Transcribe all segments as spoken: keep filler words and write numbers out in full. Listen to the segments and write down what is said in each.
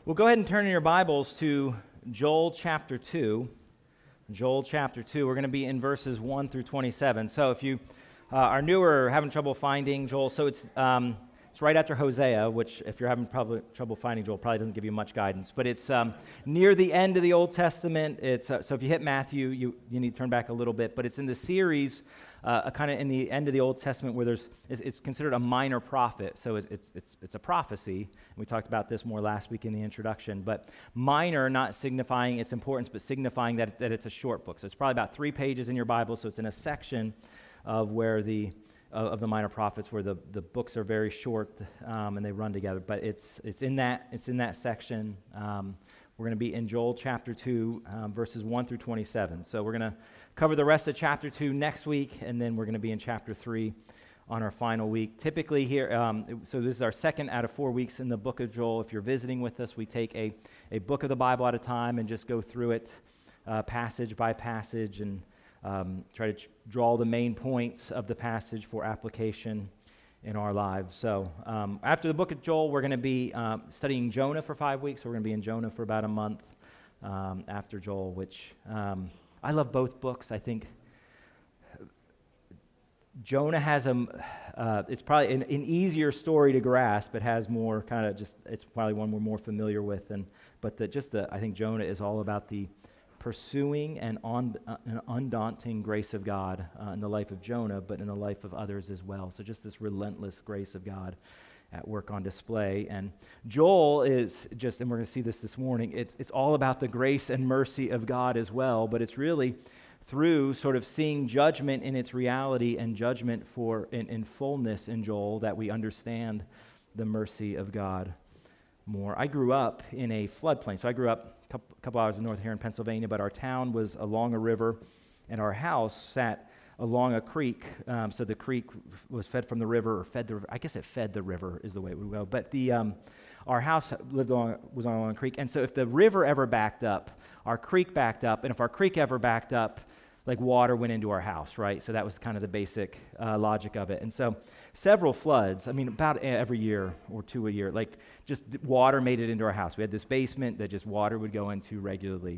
Well, go ahead and turn in your Bibles to Joel chapter two. Joel chapter two. We're going to be in verses one through twenty-seven. So if you uh, are newer or having trouble finding Joel, so it's um, it's right after Hosea, which if you're having probably trouble finding Joel, probably doesn't give you much guidance. But it's um, near the end of the Old Testament. It's uh, so if you hit Matthew, you you need to turn back a little bit. But it's in the series, uh, kind of in the end of the Old Testament, where there's it's, it's considered a minor prophet. So it, it's it's it's a prophecy. We talked about this more last week in the introduction. But minor, not signifying its importance, but signifying that that it's a short book. So it's probably about three pages in your Bible. So it's in a section of where the of the minor prophets, where the, the books are very short um, and they run together. But it's it's in that it's in that section. Um, we're going to be in Joel chapter two, um, verses one through twenty-seven. So we're going to cover the rest of chapter two next week, and then we're going to be in chapter three on our final week. Typically here, um, so this is our second out of four weeks in the book of Joel. If you're visiting with us, we take a, a book of the Bible at a time and just go through it uh, passage by passage and Um, try to ch- draw the main points of the passage for application in our lives. So um, after the book of Joel, we're going to be um, studying Jonah for five weeks. So we're going to be in Jonah for about a month um, after Joel, which um, I love both books. I think Jonah has a, uh, it's probably an, an easier story to grasp. It has more kind of just, it's probably one we're more familiar with. And But the, just the, I think Jonah is all about the pursuing and on, uh, an undaunting grace of God uh, in the life of Jonah, but in the life of others as well. So just this relentless grace of God at work on display. And Joel is just, and we're going to see this this morning, it's it's all about the grace and mercy of God as well, but it's really through sort of seeing judgment in its reality and judgment for in, in fullness in Joel that we understand the mercy of God more. I grew up in a floodplain, so I grew up a couple, couple hours north here in Pennsylvania, but our town was along a river, and our house sat along a creek. Um, so the creek was fed from the river, or fed the river. I guess it fed the river is the way it would go. But the um, our house lived along was along a creek, and so if the river ever backed up, our creek backed up, and if our creek ever backed up, like water went into our house, right? So that was kind of the basic uh, logic of it. And so several floods, I mean, about every year or two a year, like just water made it into our house. We had this basement that just water would go into regularly.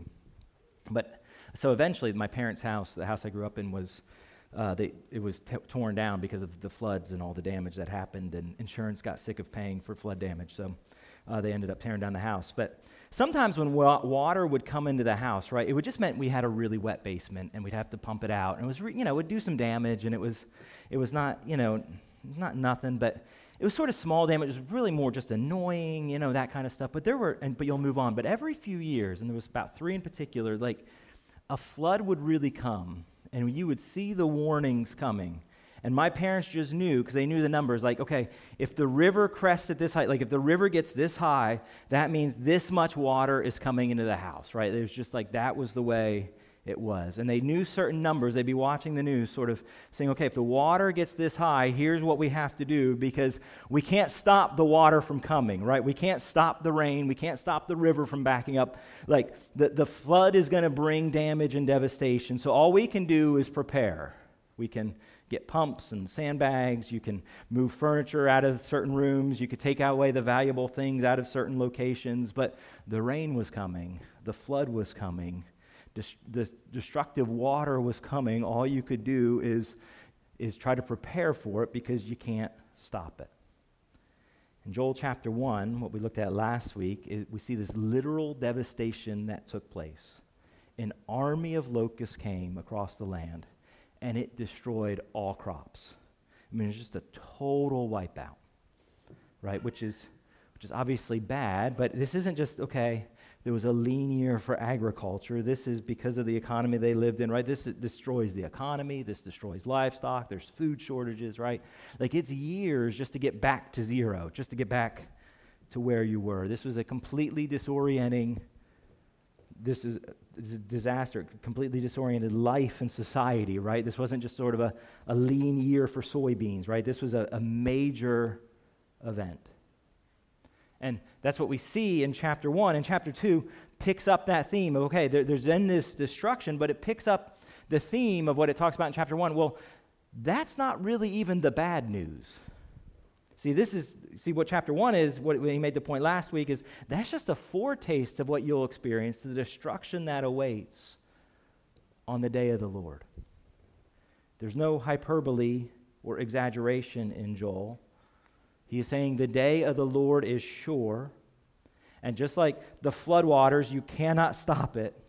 But so eventually my parents' house, the house I grew up in, was uh, they, it was t- torn down because of the floods and all the damage that happened, and insurance got sick of paying for flood damage. So uh, they ended up tearing down the house. But sometimes when wa- water would come into the house, right, it would just meant we had a really wet basement and we'd have to pump it out. And it was, re- you know, it would do some damage, and it was, it was not, you know, not nothing, but it was sort of small damage. It was really more just annoying, you know, that kind of stuff. But there were, and but you'll move on. But every few years, and there was about three in particular, like a flood would really come, and you would see the warnings coming. And my parents just knew, because they knew the numbers, like, okay, if the river crests at this height, like if the river gets this high, that means this much water is coming into the house, right? It was just like, that was the way it was. And they knew certain numbers. They'd be watching the news sort of saying, okay, if the water gets this high, here's what we have to do, because we can't stop the water from coming, right? We can't stop the rain. We can't stop the river from backing up. Like the, the flood is going to bring damage and devastation. So all we can do is prepare. We can get pumps and sandbags. You can move furniture out of certain rooms. You could take away the valuable things out of certain locations. But the rain was coming. The flood was coming. The destructive water was coming. All you could do is, is try to prepare for it, because you can't stop it. In Joel chapter one, what we looked at last week, is we see this literal devastation that took place. An army of locusts came across the land, and it destroyed all crops. I mean, it's just a total wipeout, right? Which is, which is obviously bad, but this isn't just, okay, there was a lean year for agriculture. This is because of the economy they lived in, right? This is, destroys the economy. This destroys livestock. There's food shortages, right? Like, it's years just to get back to zero, just to get back to where you were. This was a completely disorienting, this is a disaster, completely disoriented life and society, right? This wasn't just sort of a, a lean year for soybeans, right? This was a, a major event. And that's what we see in chapter one. And chapter two picks up that theme of, okay, there, there's then this destruction, but it picks up the theme of what it talks about in chapter one. Well, that's not really even the bad news. See, this is, see what chapter one is, what he made the point last week is, that's just a foretaste of what you'll experience, the destruction that awaits on the day of the Lord. There's no hyperbole or exaggeration in Joel. He is saying the day of the Lord is sure, and just like the floodwaters, you cannot stop it.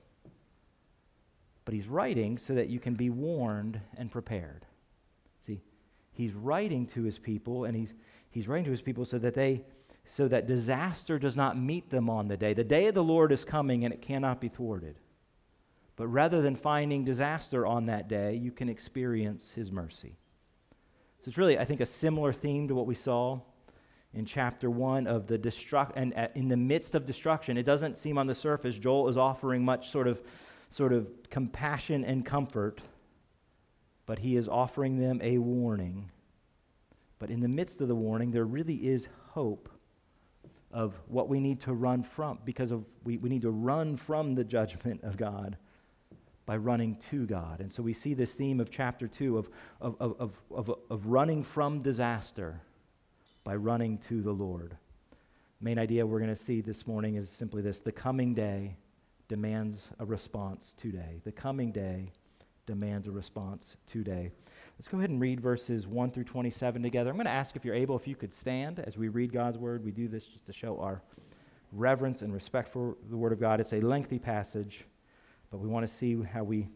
But he's writing so that you can be warned and prepared. See, he's writing to his people, and he's he's writing to his people so that they so that disaster does not meet them on the day. The day of the Lord is coming, and it cannot be thwarted. But rather than finding disaster on that day, you can experience his mercy. So it's really, I think, a similar theme to what we saw in chapter one of the destruct, and uh, in the midst of destruction. It doesn't seem on the surface Joel is offering much sort of sort of compassion and comfort, but he is offering them a warning. But in the midst of the warning, there really is hope of what we need to run from, because of we, we need to run from the judgment of God by running to God. And so we see this theme of chapter two of, of, of, of, of, of running from disaster by running to the Lord. Main idea we're going to see this morning is simply this: the coming day demands a response today. The coming day demands a response today. Let's go ahead and read verses one through twenty-seven together. I'm going to ask if you're able, if you could stand as we read God's word. We do this just to show our reverence and respect for the word of God. It's a lengthy passage, but we want to see how we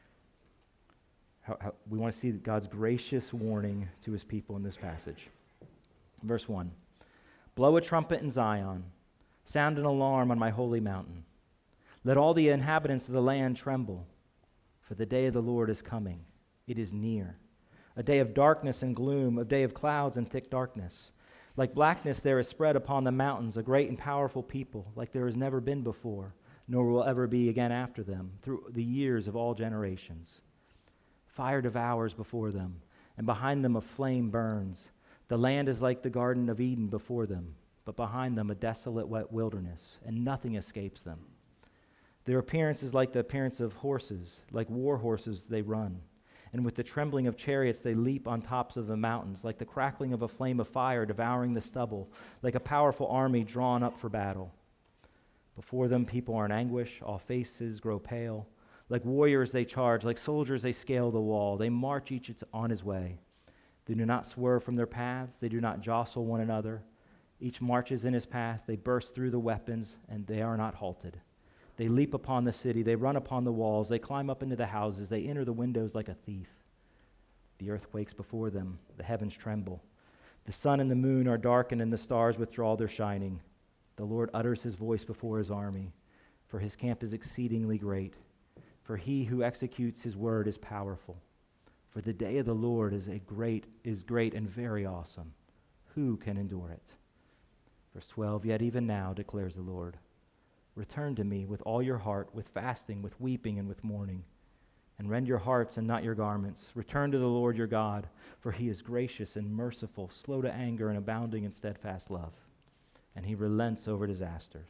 how, how we want to see God's gracious warning to his people in this passage. Verse one, blow a trumpet in Zion, sound an alarm on my holy mountain. Let all the inhabitants of the land tremble, for the day of the Lord is coming. It is near. A day of darkness and gloom, a day of clouds and thick darkness. Like blackness there is spread upon the mountains a great and powerful people, like there has never been before, nor will ever be again after them, through the years of all generations. Fire devours before them, and behind them a flame burns. The land is like the Garden of Eden before them, but behind them a desolate wet wilderness, and nothing escapes them. Their appearance is like the appearance of horses, like war horses they run. And with the trembling of chariots they leap on tops of the mountains, like the crackling of a flame of fire devouring the stubble, like a powerful army drawn up for battle. Before them people are in anguish, all faces grow pale. Like warriors they charge, like soldiers they scale the wall. They march each on his way. They do not swerve from their paths, they do not jostle one another. Each marches in his path, they burst through the weapons, and they are not halted. They leap upon the city, they run upon the walls, they climb up into the houses, they enter the windows like a thief. The earth quakes before them, the heavens tremble. The sun and the moon are darkened, and the stars withdraw their shining. The Lord utters his voice before his army, for his camp is exceedingly great. For he who executes his word is powerful. For the day of the Lord is a great, is great and very awesome. Who can endure it? Verse twelve, yet even now, declares the Lord, return to me with all your heart, with fasting, with weeping, and with mourning. And rend your hearts and not your garments. Return to the Lord your God, for he is gracious and merciful, slow to anger and abounding in steadfast love. And he relents over disaster.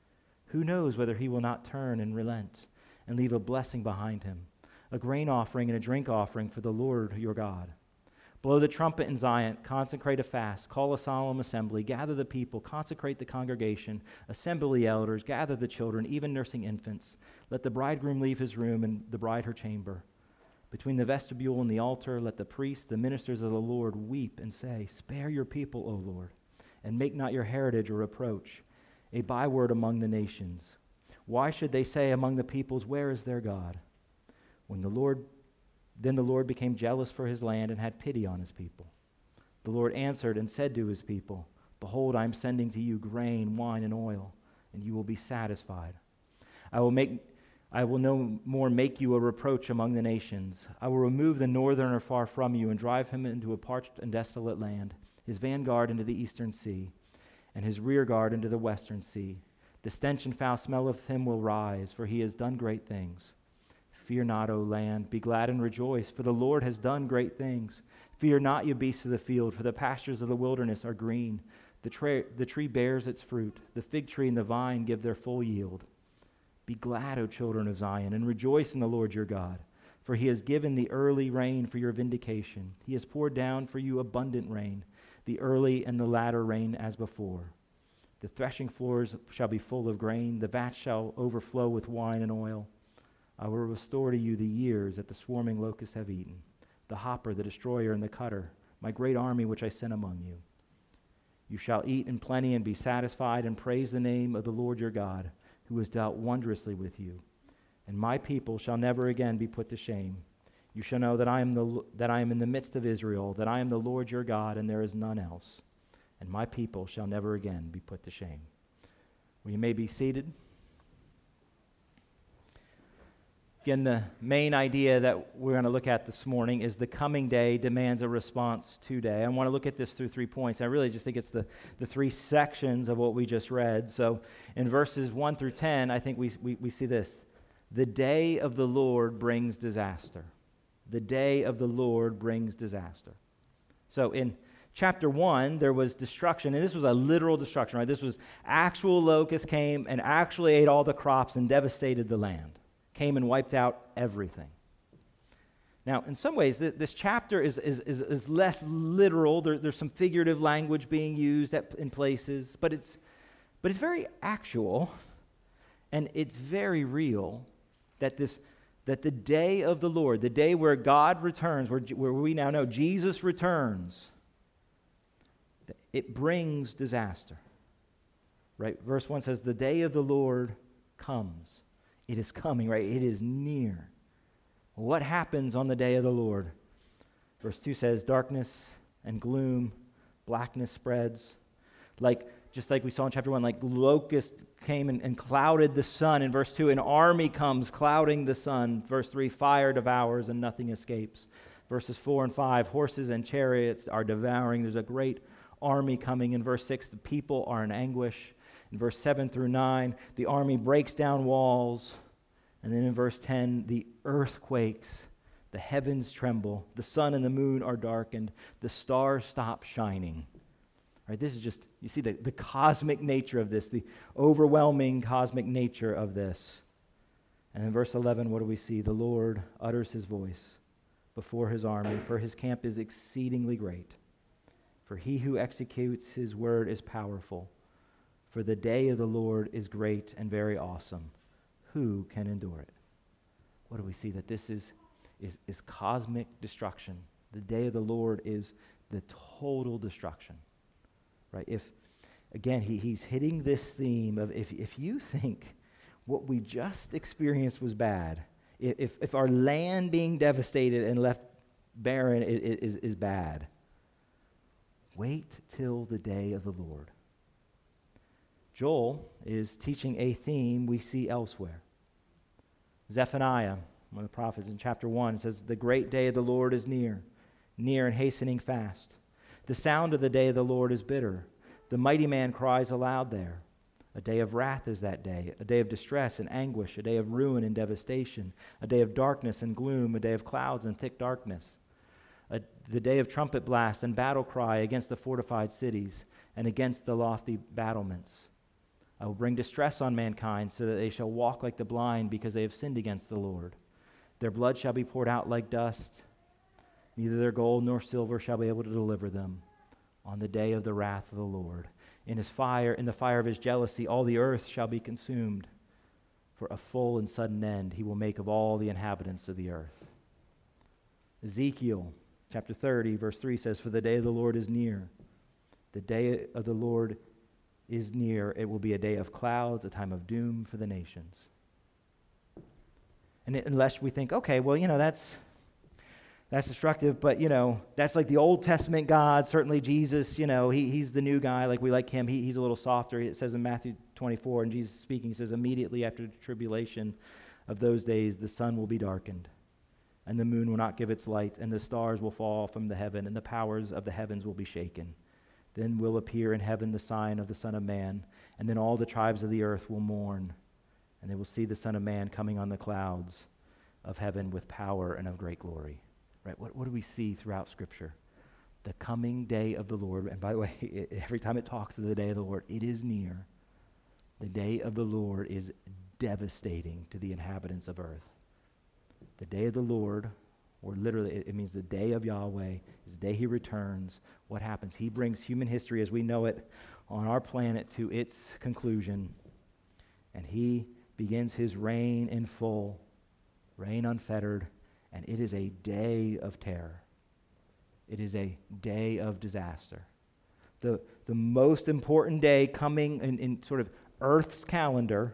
Who knows whether he will not turn and relent and leave a blessing behind him, a grain offering and a drink offering for the Lord your God. Blow the trumpet in Zion, consecrate a fast, call a solemn assembly, gather the people, consecrate the congregation, assemble the elders, gather the children, even nursing infants. Let the bridegroom leave his room and the bride her chamber. Between the vestibule and the altar, let the priests, the ministers of the Lord, weep and say, spare your people, O Lord, and make not your heritage a reproach, a byword among the nations. Why should they say among the peoples, where is their God? When the Lord Then the Lord became jealous for his land and had pity on his people. The Lord answered and said to his people, behold, I am sending to you grain, wine, and oil, and you will be satisfied. I will make, I will no more make you a reproach among the nations. I will remove the northerner far from you and drive him into a parched and desolate land, his vanguard into the eastern sea, and his rear guard into the western sea. The stench and foul smell of him will rise, for he has done great things. Fear not, O land, be glad and rejoice, for the Lord has done great things. Fear not, you beasts of the field, for the pastures of the wilderness are green. The, tra- the tree bears its fruit, the fig tree and the vine give their full yield. Be glad, O children of Zion, and rejoice in the Lord your God, for he has given the early rain for your vindication. He has poured down for you abundant rain. the early and the latter rain as before. The threshing floors shall be full of grain, the vats shall overflow with wine and oil. I will restore to you the years that the swarming locusts have eaten, the hopper, the destroyer, and the cutter, my great army which I sent among you. You shall eat in plenty and be satisfied, and praise the name of the Lord your God, who has dealt wondrously with you. And my people shall never again be put to shame. You shall know that I am the that I am in the midst of Israel, that I am the Lord your God, and there is none else. And my people shall never again be put to shame. Well, you may be seated. Again, the main idea that we're going to look at this morning is the coming day demands a response today. I want to look at this through three points. I really just think it's the, the three sections of what we just read. So in verses one through ten, I think we, we, we see this. The day of the Lord brings disaster. The day of the Lord brings disaster. So in chapter one, there was destruction, and this was a literal destruction, right? This was actual locusts came and actually ate all the crops and devastated the land. Came and wiped out everything. Now, in some ways, th- this chapter is, is, is, is less literal. There, there's some figurative language being used at, in places, but it's, but it's very actual, and it's very real that this that the day of the Lord, the day where God returns, where, where we now know Jesus returns, it brings disaster. Right? Verse one says, the day of the Lord comes. It is coming, right? It is near. What happens on the day of the Lord? Verse two says, darkness and gloom, blackness spreads. Like, just like we saw in chapter one, like locusts came and, and clouded the sun. In verse two, an army comes clouding the sun. Verse three, fire devours and nothing escapes. Verses four and five, horses and chariots are devouring. There's a great army coming. In verse six, the people are in anguish. In verse seven through nine, the army breaks down walls. And then in verse ten, the earth quakes, the heavens tremble, the sun and the moon are darkened, the stars stop shining. Right, this is just, you see the, the cosmic nature of this, the overwhelming cosmic nature of this. And in verse eleven, what do we see? The Lord utters his voice before his army, for his camp is exceedingly great. For he who executes his word is powerful. For the day of the Lord is great and very awesome. Who can endure it? What do we see? That this is, is, is cosmic destruction. The day of the Lord is the total destruction. Right? If, again, he, he's hitting this theme of if, if you think what we just experienced was bad, if, if our land being devastated and left barren is, is, is bad, wait till the day of the Lord. Joel is teaching a theme we see elsewhere. Zephaniah, one of the prophets in chapter one, says, the great day of the Lord is near, near and hastening fast. The sound of the day of the Lord is bitter. The mighty man cries aloud there. A day of wrath is that day, a day of distress and anguish, a day of ruin and devastation, a day of darkness and gloom, a day of clouds and thick darkness, a, the day of trumpet blast and battle cry against the fortified cities and against the lofty battlements. I will bring distress on mankind so that they shall walk like the blind because they have sinned against the Lord. Their blood shall be poured out like dust. Neither their gold nor silver shall be able to deliver them on the day of the wrath of the Lord. In his fire, in the fire of his jealousy, all the earth shall be consumed. For a full and sudden end he will make of all the inhabitants of the earth. Ezekiel chapter thirty, verse three says, for the day of the Lord is near. The day of the Lord is near. It will be a day of clouds, a time of doom for the nations. And it, unless we think, okay, well, you know, that's that's destructive, but, you know, that's like the Old Testament God. Certainly Jesus, you know, he, he's the new guy. Like we like him. He, he's a little softer. It says in Matthew twenty-four, and Jesus speaking, he says, immediately after the tribulation of those days, the sun will be darkened, and the moon will not give its light, and the stars will fall from the heaven, and the powers of the heavens will be shaken. Then will appear in heaven the sign of the Son of Man, and then all the tribes of the earth will mourn, and they will see the Son of Man coming on the clouds of heaven with power and of great glory. Right? What, what do we see throughout Scripture? The coming day of the Lord. And by the way, it, every time it talks of the day of the Lord, it is near. The day of the Lord is devastating to the inhabitants of earth. The day of the Lord or literally it, it means the day of Yahweh, is the day he returns. What happens? He brings human history as we know it on our planet to its conclusion, and he begins his reign in full, reign unfettered, and it is a day of terror. It is a day of disaster. The, the most important day coming in, in sort of Earth's calendar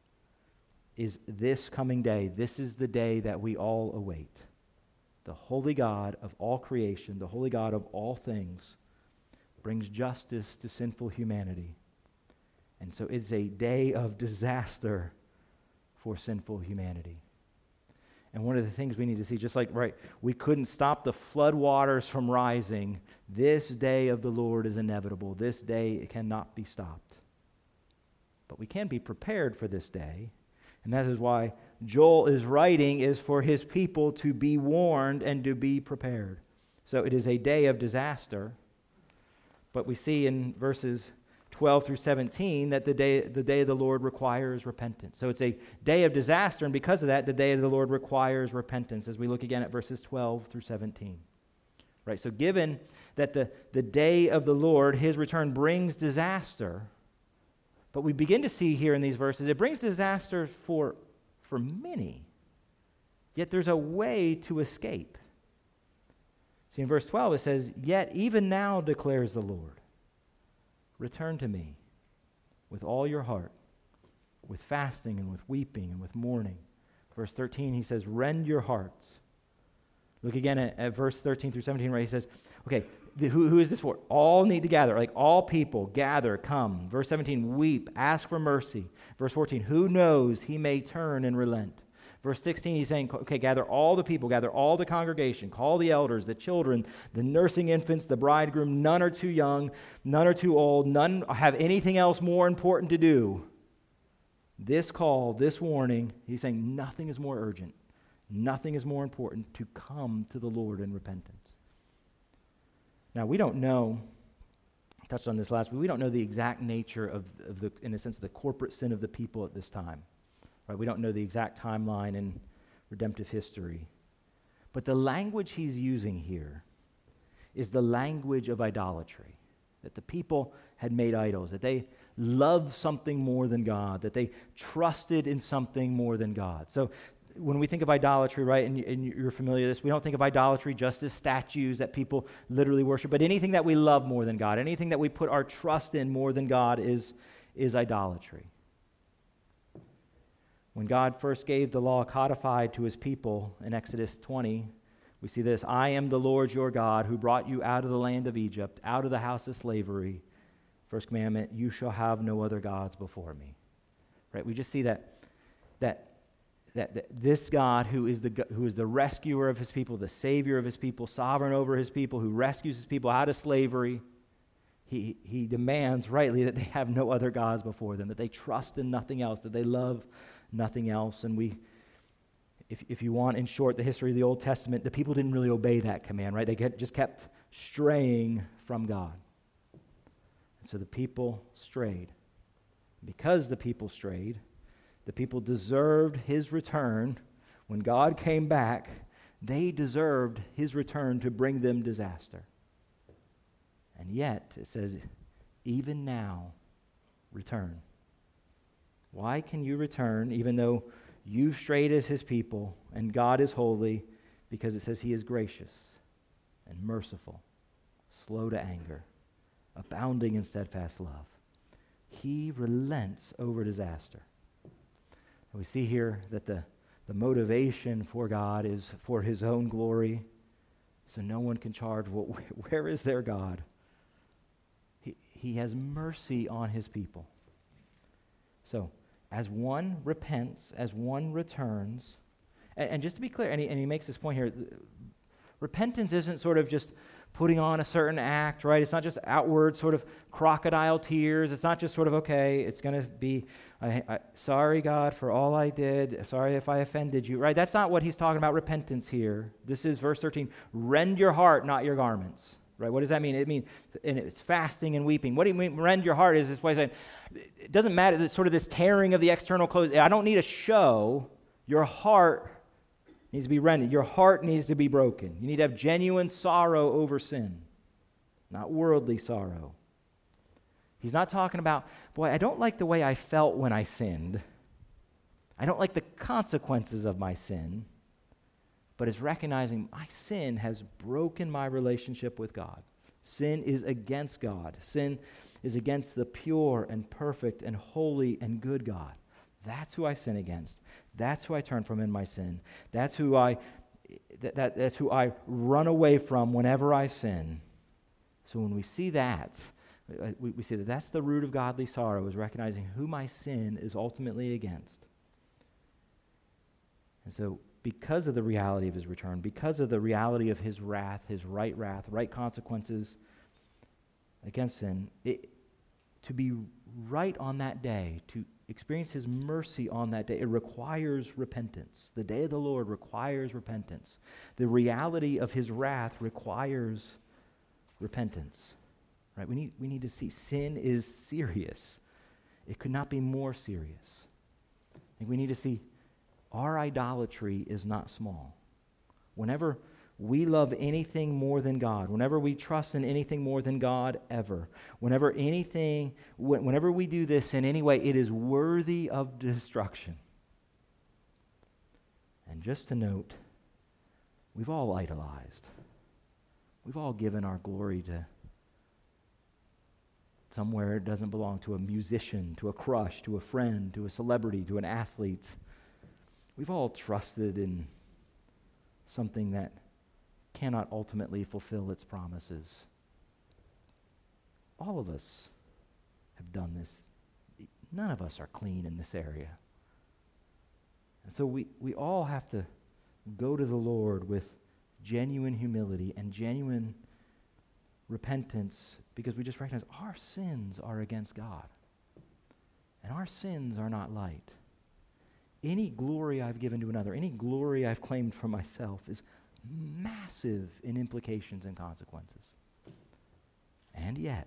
is this coming day. This is the day that we all await. The holy God of all creation, the holy God of all things, brings justice to sinful humanity. And so it's a day of disaster for sinful humanity. And one of the things we need to see, just like, right, we couldn't stop the flood waters from rising, this day of the Lord is inevitable. This day cannot be stopped. But we can be prepared for this day, and that is why Joel is writing, is for his people to be warned and to be prepared. So it is a day of disaster, but we see in verses twelve through seventeen that the day the day of the Lord requires repentance. So it's a day of disaster, and because of that, the day of the Lord requires repentance, as we look again at verses twelve through seventeen. Right, so given that the, the day of the Lord, his return, brings disaster, but we begin to see here in these verses, it brings disaster for, for many, yet there's a way to escape. See, in verse twelve it says, "Yet even now declares the Lord, return to me with all your heart, with fasting and with weeping and with mourning." Verse thirteen, he says, "Rend your hearts." Look again at, at verse thirteen through seventeen, where he says, okay, the, who, who is this for? All need to gather, like all people, gather, come. Verse seventeen, weep, ask for mercy. Verse fourteen, who knows, he may turn and relent. Verse sixteen, he's saying, okay, gather all the people, gather all the congregation, call the elders, the children, the nursing infants, the bridegroom. None are too young, none are too old, none have anything else more important to do. This call, this warning, he's saying nothing is more urgent, nothing is more important to come to the Lord in repentance. Now, we don't know, I touched on this last week, we don't know the exact nature of, of the, in a sense, the corporate sin of the people at this time. Right? We don't know the exact timeline in redemptive history. But the language he's using here is the language of idolatry, that the people had made idols, that they loved something more than God, that they trusted in something more than God. So when we think of idolatry, right, and, you, and you're familiar with this, we don't think of idolatry just as statues that people literally worship, but anything that we love more than God, anything that we put our trust in more than God is, is idolatry. When God first gave the law codified to his people in Exodus twenty, we see this, "I am the Lord your God who brought you out of the land of Egypt, out of the house of slavery." First commandment, "You shall have no other gods before me." Right? We just see that that that, that this God who is the who is the rescuer of his people, the savior of his people, sovereign over his people, who rescues his people out of slavery, he he demands rightly that they have no other gods before them, that they trust in nothing else, that they love nothing else. And we, if if you want, in short, the history of the Old Testament, the people didn't really obey that command, right? They get, just kept straying from God. And so the people strayed. Because the people strayed, the people deserved his return. When God came back, they deserved his return to bring them disaster. And yet, it says, even now, return. Why can you return even though you've strayed as his people and God is holy? Because it says he is gracious and merciful, slow to anger, abounding in steadfast love. He relents over disaster. And we see here that the, the motivation for God is for his own glory, so no one can charge, well, where is their God? He, he has mercy on his people. So, as one repents, as one returns, and, and just to be clear, and he, and he makes this point here, repentance isn't sort of just putting on a certain act, right? It's not just outward sort of crocodile tears. It's not just sort of, okay, it's going to be, I, I, sorry, God, for all I did. Sorry if I offended you, right? That's not what he's talking about repentance here. This is verse thirteen, rend your heart, not your garments. Right? What does that mean? It means, and it's fasting and weeping. What do you mean, rend your heart? Is this way of saying, it doesn't matter, it's sort of this tearing of the external clothes. I don't need a show. Your heart needs to be rended. Your heart needs to be broken. You need to have genuine sorrow over sin, not worldly sorrow. He's not talking about, boy, I don't like the way I felt when I sinned. I don't like the consequences of my sin. But it's recognizing my sin has broken my relationship with God. Sin is against God. Sin is against the pure and perfect and holy and good God. That's who I sin against. That's who I turn from in my sin. That's who I that, that that's who I run away from whenever I sin. So when we see that, we, we see that that's the root of godly sorrow, is recognizing who my sin is ultimately against. And so because of the reality of his return, because of the reality of his wrath, his right wrath, right consequences against sin, it, to be right on that day, to experience his mercy on that day, it requires repentance. The day of the Lord requires repentance. The reality of his wrath requires repentance. Right? We need, we need to see sin is serious. It could not be more serious. I think we need to see our idolatry is not small. Whenever we love anything more than God, whenever we trust in anything more than God ever, whenever anything, whenever we do this in any way, it is worthy of destruction. And just to note, we've all idolized. We've all given our glory to somewhere it doesn't belong, to a musician, to a crush, to a friend, to a celebrity, to an athlete. We've all trusted in something that cannot ultimately fulfill its promises. All of us have done this. None of us are clean in this area. And so we, we all have to go to the Lord with genuine humility and genuine repentance, because we just recognize our sins are against God. And our sins are not light. Any glory I've given to another, any glory I've claimed for myself is massive in implications and consequences. And yet,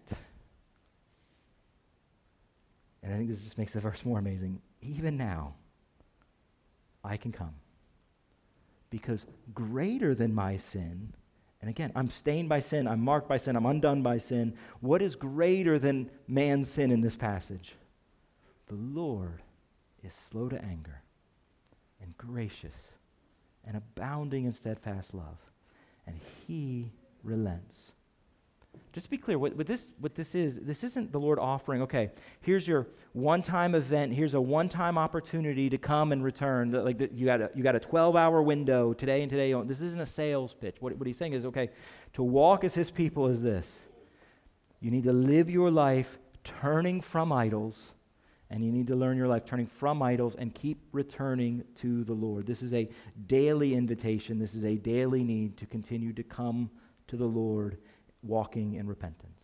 and I think this just makes the verse more amazing, even now, I can come. Because greater than my sin, and again, I'm stained by sin, I'm marked by sin, I'm undone by sin. What is greater than man's sin in this passage? The Lord is slow to anger and gracious and abounding in steadfast love, and he relents. Just to be clear, what, what this what this is, this isn't the Lord offering, okay, here's your one-time event, here's a one-time opportunity to come and return. The, like the, you got a, you got a twelve-hour window today and today. This isn't a sales pitch. What, what he's saying is, okay, to walk as his people is this. You need to live your life turning from idols, and you need to learn your life turning from idols and keep returning to the Lord. This is a daily invitation. This is a daily need to continue to come to the Lord walking in repentance.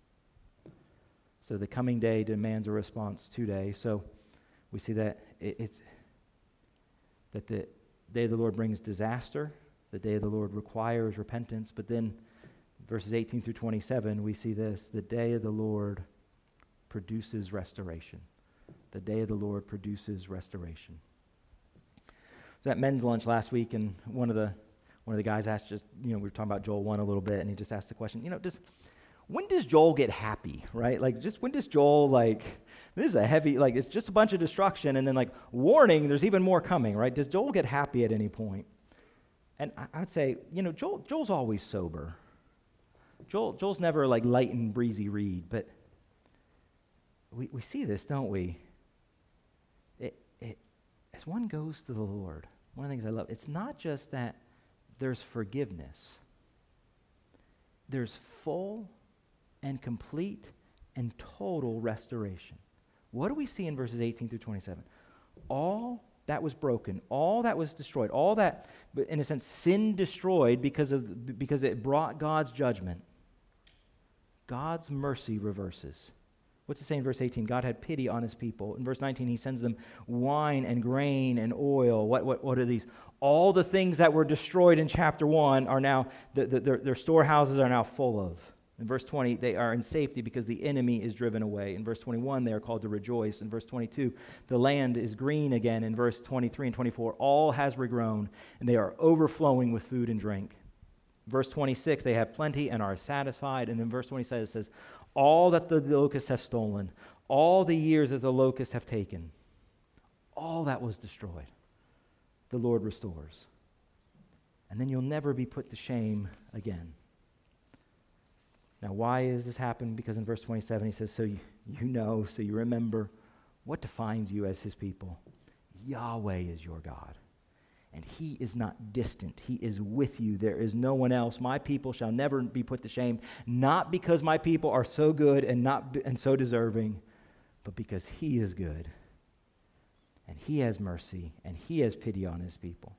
So the coming day demands a response today. So we see that it, it's that the day of the Lord brings disaster. The day of the Lord requires repentance. But then verses eighteen through twenty-seven, we see this. The day of the Lord produces restoration. The day of the Lord produces restoration. So at men's lunch last week, and one of the one of the guys asked, just, you know, we were talking about Joel one a little bit, and he just asked the question, you know, does when does Joel get happy, right? Like, just when does Joel, like, this is a heavy, like, it's just a bunch of destruction, and then, like, warning, there's even more coming, right? Does Joel get happy at any point? And I, I would say, you know, Joel Joel's always sober. Joel Joel's never, like, light and breezy read, but we, we see this, don't we? It, it, as one goes to the Lord, one of the things I love, it's not just that there's forgiveness. There's full and complete and total restoration. What do we see in verses eighteen through twenty-seven? All that was broken, all that was destroyed, all that, in a sense, sin destroyed because of because it brought God's judgment. God's mercy reverses. What's it say in verse eighteen? God had pity on his people. In verse nineteen, he sends them wine and grain and oil. What, what, what are these? All the things that were destroyed in chapter one are now, the, the, their, their storehouses are now full of. In verse twenty, they are in safety because the enemy is driven away. In verse twenty-one, they are called to rejoice. In verse twenty-two, the land is green again. In verse twenty-three and twenty-four, all has regrown, and they are overflowing with food and drink. Verse twenty-six, they have plenty and are satisfied. And in verse twenty-seven, it says, all that the locusts have stolen, all the years that the locusts have taken, all that was destroyed, the Lord restores. And then you'll never be put to shame again. Now, why is this happening? Because in verse twenty-seven, he says, so you, you know, so you remember what defines you as his people. Yahweh is your God, and he is not distant. He is with you. There is no one else. My people shall never be put to shame, not because my people are so good and not and so deserving, but because he is good, and he has mercy, and he has pity on his people.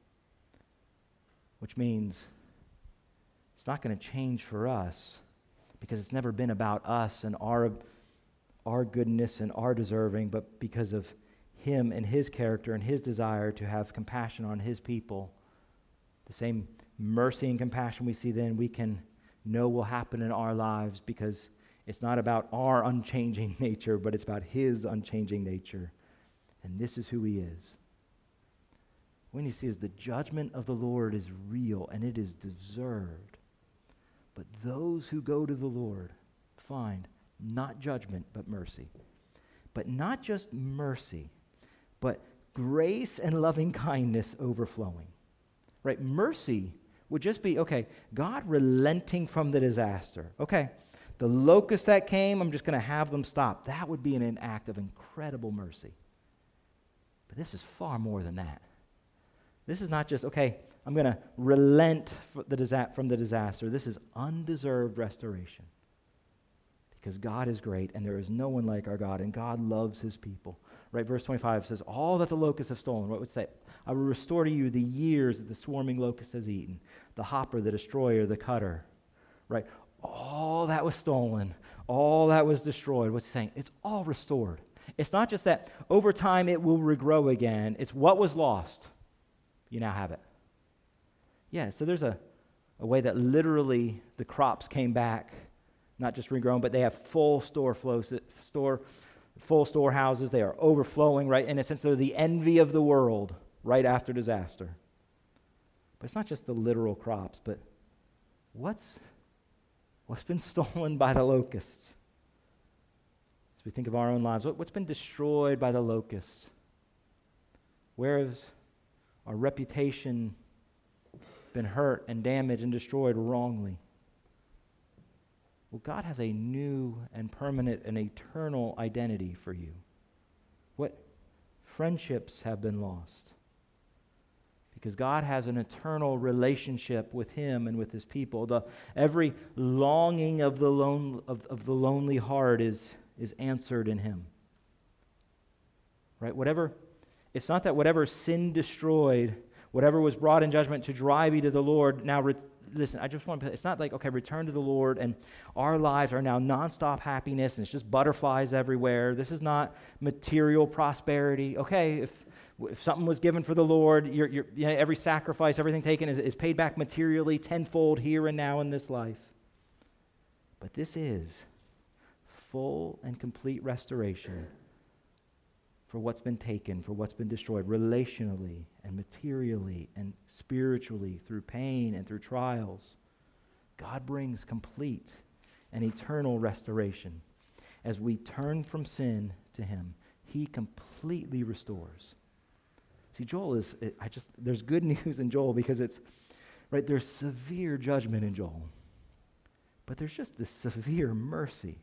Which means it's not going to change for us, because it's never been about us and our, our goodness and our deserving, but because of him and his character and his desire to have compassion on his people. The same mercy and compassion we see then, we can know will happen in our lives, because it's not about our unchanging nature, but it's about his unchanging nature. And this is who he is. When he sees the judgment of the Lord is real and it is deserved. But those who go to the Lord find not judgment, but mercy. But not just mercy, but grace and loving kindness overflowing. Right? Mercy would just be, okay, God relenting from the disaster. Okay, the locusts that came, I'm just going to have them stop. That would be an, an act of incredible mercy. But this is far more than that. This is not just, okay, I'm going to relent from the disaster. This is undeserved restoration. Because God is great, and there is no one like our God, and God loves his people. Right, verse twenty-five says, all that the locusts have stolen. What would it say? I will restore to you the years that the swarming locust has eaten, the hopper, the destroyer, the cutter. Right, all that was stolen, all that was destroyed. What's he saying? It's all restored. It's not just that over time it will regrow again. It's what was lost. You now have it. Yeah, so there's a, a way that literally the crops came back, not just regrown, but they have full store flows, store, full storehouses. They are overflowing, right? In a sense, they're the envy of the world right after disaster. But it's not just the literal crops, but what's, what's been stolen by the locusts? As we think of our own lives, what, what's been destroyed by the locusts? Where has our reputation been hurt and damaged and destroyed wrongly? Well, God has a new and permanent and eternal identity for you. What friendships have been lost? Because God has an eternal relationship with him and with his people. The, every longing of the, lone, of, of the lonely heart is, is answered in him. Right? Whatever... It's not that whatever sin destroyed, whatever was brought in judgment to drive you to the Lord, now, re- listen, I just want to, it's not like, okay, return to the Lord and our lives are now nonstop happiness and it's just butterflies everywhere. This is not material prosperity. Okay, if if something was given for the Lord, you're, you're, you know, every sacrifice, everything taken is, is paid back materially, tenfold here and now in this life. But this is full and complete restoration for what's been taken, for what's been destroyed, relationally and materially and spiritually, through pain and through trials. God brings complete and eternal restoration. As we turn from sin to him, he completely restores. See, Joel is, I just, there's good news in Joel because it's, right, there's severe judgment in Joel, but there's just this severe mercy.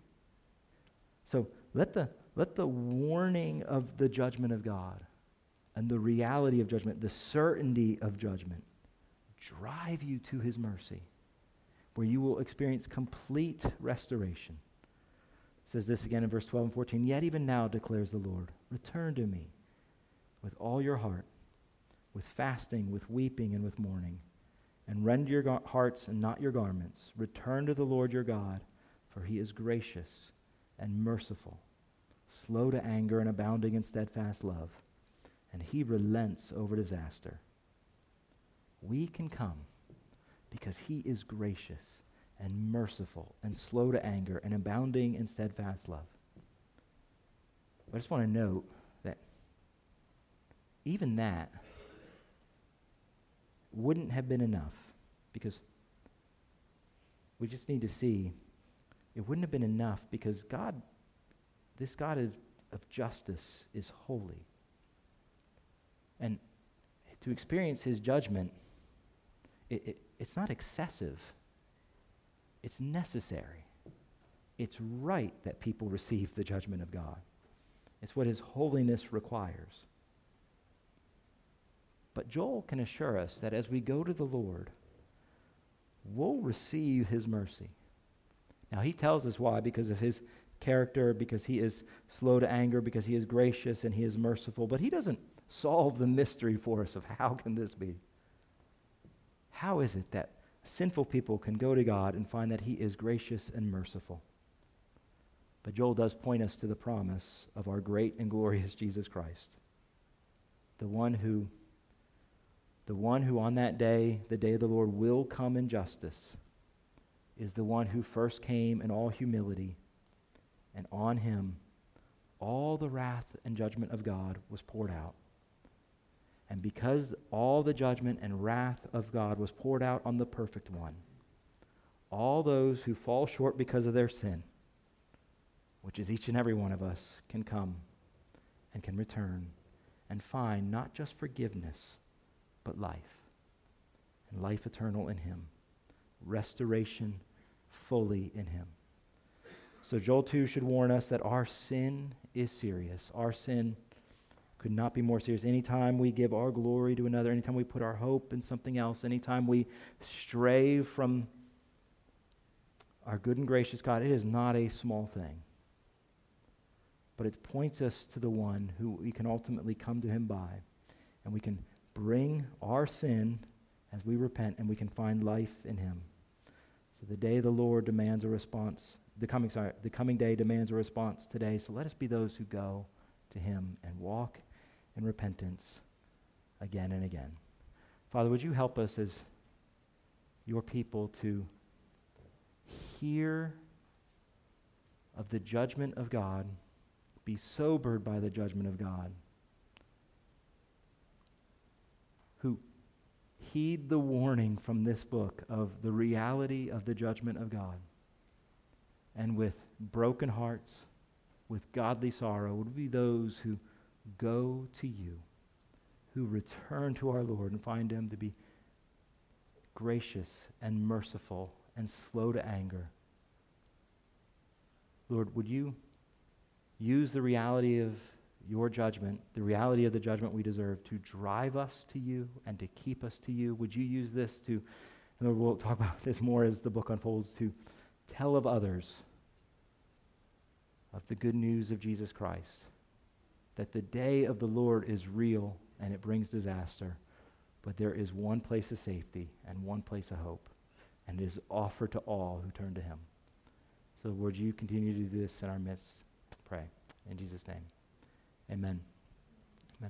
So let the Let the warning of the judgment of God and the reality of judgment, the certainty of judgment, drive you to his mercy, where you will experience complete restoration. It says this again in verse twelve and fourteen, yet even now declares the Lord, return to me with all your heart, with fasting, with weeping, and with mourning, and rend your gar- hearts and not your garments. Return to the Lord your God, for he is gracious and merciful, slow to anger and abounding in steadfast love, and he relents over disaster. We can come because he is gracious and merciful and slow to anger and abounding in steadfast love. But I just want to note that even that wouldn't have been enough, because we just need to see it wouldn't have been enough because God, this God of, of justice is holy. And to experience his judgment, it, it, it's not excessive. It's necessary. It's right that people receive the judgment of God. It's what his holiness requires. But Joel can assure us that as we go to the Lord, we'll receive his mercy. Now, he tells us why, because of his character, because he is slow to anger, because he is gracious and he is merciful. But he doesn't solve the mystery for us of how can this be. How is it that sinful people can go to God and find that he is gracious and merciful? But Joel does point us to the promise of our great and glorious Jesus Christ, the one who, the one who on that day, the day of the Lord, will come in justice, is the one who first came in all humility, and on him all the wrath and judgment of God was poured out. And because all the judgment and wrath of God was poured out on the perfect one, all those who fall short because of their sin, which is each and every one of us, can come and can return and find not just forgiveness, but life, and life eternal in him, restoration fully in him. So Joel two should warn us that our sin is serious. Our sin could not be more serious. Anytime we give our glory to another, anytime we put our hope in something else, anytime we stray from our good and gracious God, it is not a small thing. But it points us to the one who we can ultimately come to him by, and we can bring our sin as we repent, and we can find life in him. So the day of the Lord demands a response. The coming, sorry, the coming day demands a response today. So let us be those who go to him and walk in repentance again and again. Father, would you help us as your people to hear of the judgment of God, be sobered by the judgment of God, who heed the warning from this book of the reality of the judgment of God, and with broken hearts, with godly sorrow, would be those who go to you, who return to our Lord and find him to be gracious and merciful and slow to anger. Lord, would you use the reality of your judgment, the reality of the judgment we deserve, to drive us to you and to keep us to you? Would you use this to, and Lord, we'll talk about this more as the book unfolds, to tell of others of the good news of Jesus Christ, that the day of the Lord is real and it brings disaster, but there is one place of safety and one place of hope, and it is offered to all who turn to him. So, Lord, you continue to do this in our midst. Pray in Jesus' name. Amen.